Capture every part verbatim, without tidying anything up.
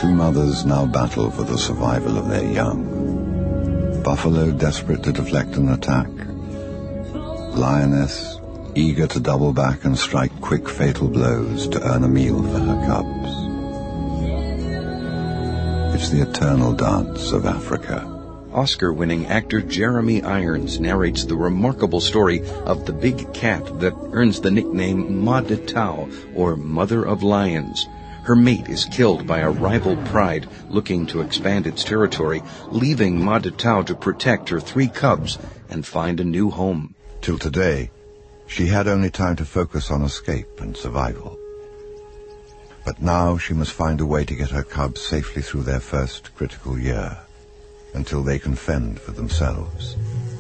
Two mothers now battle for the survival of their young. Buffalo desperate to deflect an attack. Lioness eager to double back and strike quick fatal blows to earn a meal for her cubs. It's the eternal dance of Africa. Oscar-winning actor Jeremy Irons narrates the remarkable story of the big cat that earns the nickname Ma de Tau, or Mother of Lions. Her mate is killed by a rival pride looking to expand its territory, leaving Ma de Tau to protect her three cubs and find a new home. Till today, she had only time to focus on escape and survival. But now she must find a way to get her cubs safely through their first critical year, until they can fend for themselves.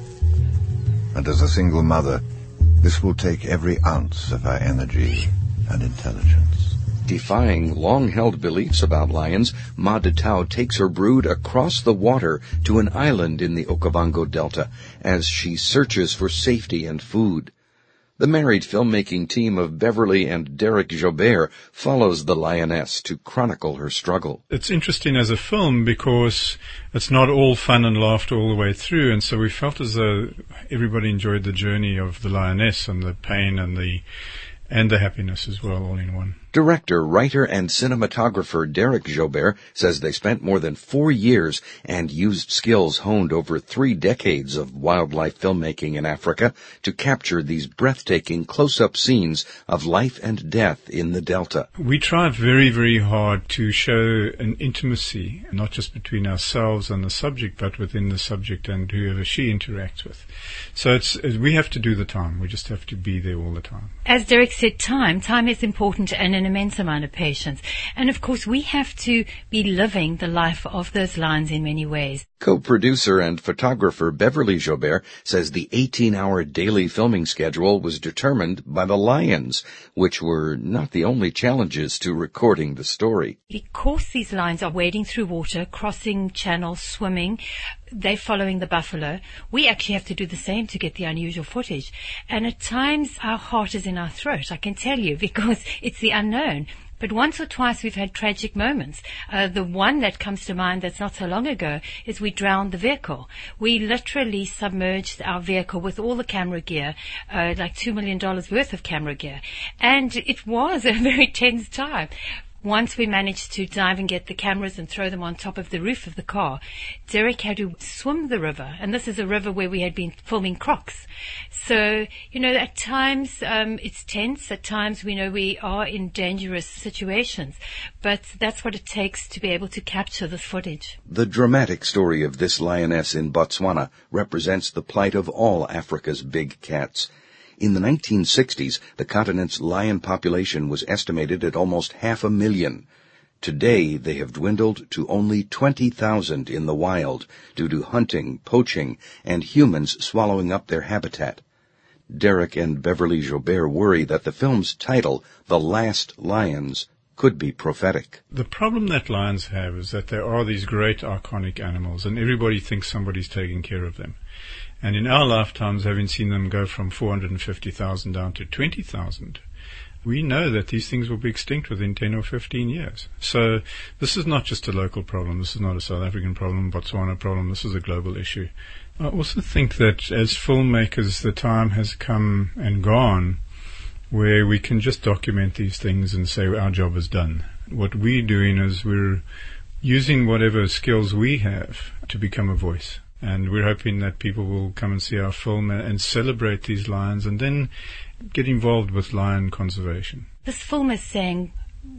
And as a single mother, this will take every ounce of her energy and intelligence. Defying long-held beliefs about lions, Ma de Tau takes her brood across the water to an island in the Okavango Delta as she searches for safety and food. The married filmmaking team of Beverly and Derek Jobert follows the lioness to chronicle her struggle. It's interesting as a film because it's not all fun and laughter all the way through, and so we felt as though everybody enjoyed the journey of the lioness and the pain and the and the happiness as well, all in one. Director, writer, and cinematographer Derek Jobert says they spent more than four years and used skills honed over three decades of wildlife filmmaking in Africa to capture these breathtaking close-up scenes of life and death in the Delta. We try very, very hard to show an intimacy, not just between ourselves and the subject, but within the subject and whoever she interacts with. So it's we have to do the time. We just have to be there all the time. As Derek said, time. Time is important and an immense amount of patience. And of course, we have to be living the life of those lions in many ways. Co-producer and photographer Beverly Jobert says the eighteen-hour daily filming schedule was determined by the lions, which were not the only challenges to recording the story. Because these lions are wading through water, crossing channels, swimming, they're following the buffalo, we actually have to do the same to get the unusual footage. And at times, our heart is in our throat, I can tell you, because it's the unknown. But once or twice we've had tragic moments. Uh, the one that comes to mind that's not so long ago is we drowned the vehicle. We literally submerged our vehicle with all the camera gear, uh, like two million dollars worth of camera gear. And it was a very tense time. Once we managed to dive and get the cameras and throw them on top of the roof of the car, Derek had to swim the river. And this is a river where we had been filming crocs. So, you know, at times um, it's tense. At times we know we are in dangerous situations. But that's what it takes to be able to capture this footage. The dramatic story of this lioness in Botswana represents the plight of all Africa's big cats. In the nineteen sixties, the continent's lion population was estimated at almost half a million. Today, they have dwindled to only twenty thousand in the wild due to hunting, poaching, and humans swallowing up their habitat. Derek and Beverly Jobert worry that the film's title, The Last Lions, could be prophetic. The problem that lions have is that there are these great iconic animals, and everybody thinks somebody's taking care of them. And in our lifetimes, having seen them go from four hundred fifty thousand down to twenty thousand, we know that these things will be extinct within ten or fifteen years. So this is not just a local problem. This is not a South African problem, Botswana problem. This is a global issue. I also think that as filmmakers, the time has come and gone where we can just document these things and say our job is done. What we're doing is we're using whatever skills we have to become a voice. And we're hoping that people will come and see our film and celebrate these lions and then get involved with lion conservation. This film is saying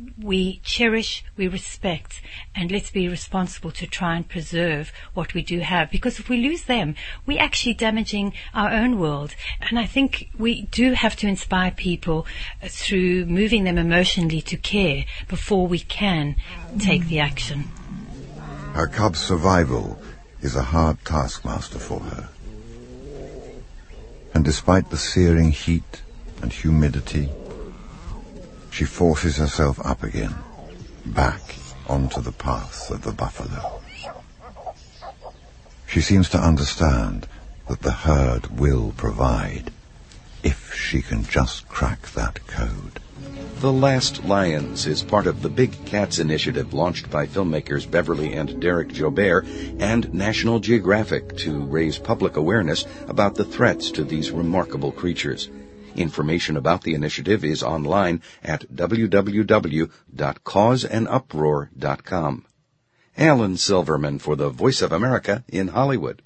we cherish, we respect, and let's be responsible to try and preserve what we do have. Because if we lose them, we're actually damaging our own world. And I think we do have to inspire people through moving them emotionally to care before we can take the action. Her cub's survival is a hard taskmaster for her. And despite the searing heat and humidity, she forces herself up again, back onto the path of the buffalo. She seems to understand that the herd will provide if she can just crack that code. The Last Lions is part of the Big Cats initiative launched by filmmakers Beverly and Derek Jobert and National Geographic to raise public awareness about the threats to these remarkable creatures. Information about the initiative is online at w w w dot cause an uproar dot com. Alan Silverman for the Voice of America in Hollywood.